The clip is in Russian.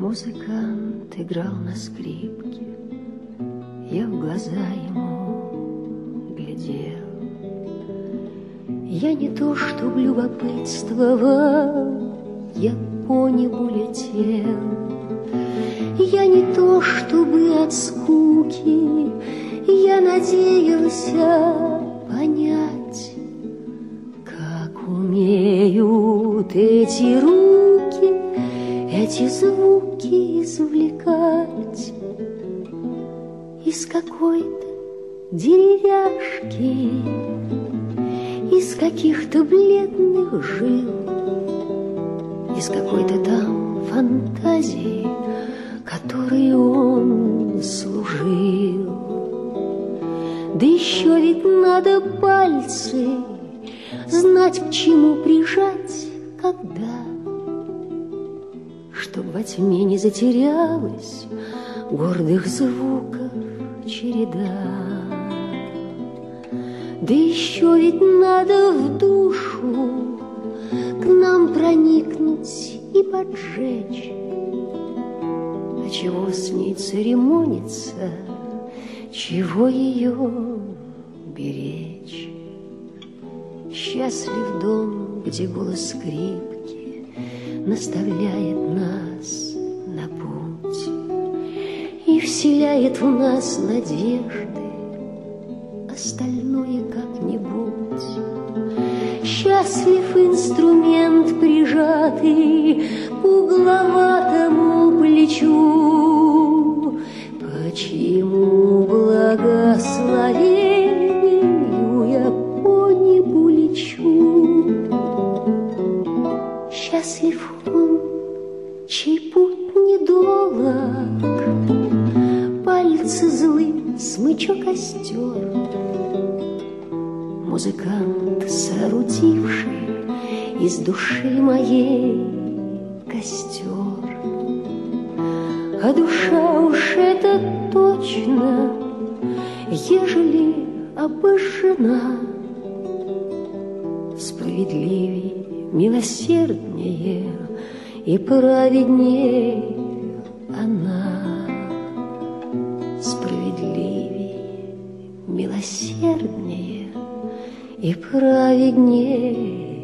Музыкант играл на скрипке, я в глаза ему глядел. Я не то, чтоб любопытствовал, я по небу летел. Я не то, чтобы от скуки, я надеялся понять, как умеют эти руки эти звуки извлекать из какой-то деревяшки, из каких-то бледных жил, из какой-то там фантазии, которой он служил. Да еще ведь надо пальцы знать, к чему прижать, когда, чтоб во тьме не затерялась гордых звуков череда. Да еще ведь надо в душу к нам проникнуть и поджечь. А чего с ней церемониться, чего ее беречь? Счастлив дом, где голос скрипки наставляет нас на путь и вселяет в нас надежды, остальное как-нибудь. Счастлив инструмент, прижатый к угловатому плечу. Почему благословению я по небу лечу? Счастлив он, чей путь недолог, пальцы злы, смычок остер. Музыкант, соорудивший из души моей костер. А душа уж это точно, ежели обожжена, справедливей, милосерднее и праведнее она. Справедливей, милосерднее и праведнее